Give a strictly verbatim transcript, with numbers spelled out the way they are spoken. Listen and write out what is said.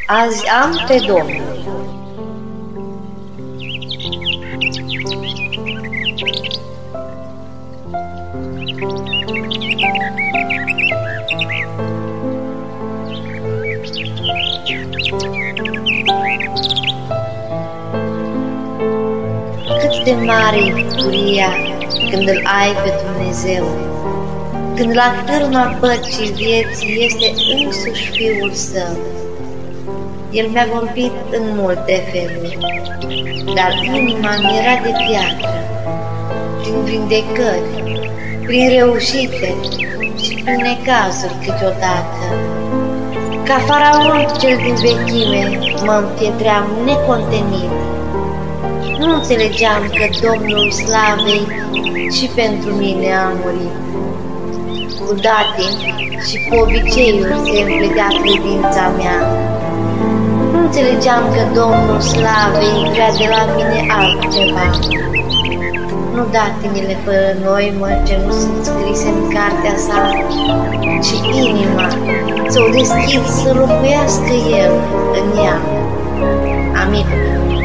Azi am pe Domnul. Cât de mare e bucuria când îl ai pe Dumnezeu, când la cârma păcii vieții este însuși Fiul Său. El mi-a vorbit în multe feluri, dar inima mi era de piatră, prin vindecări, prin reușite și prin necazuri câteodată. Ca faraon cel din vechime mă împietream necontenit. Nu înțelegeam că Domnul Slavei și pentru mine a murit. Cu datii și cu obiceiuri se împletea credința mea. Nu înțelegeam că Domnul Slavei vrea de la mine altceva. Nu datinile fără noimă ce nu sunt scrise în cartea sa, ci inima să o deschid să locuiască El în ea. Amin.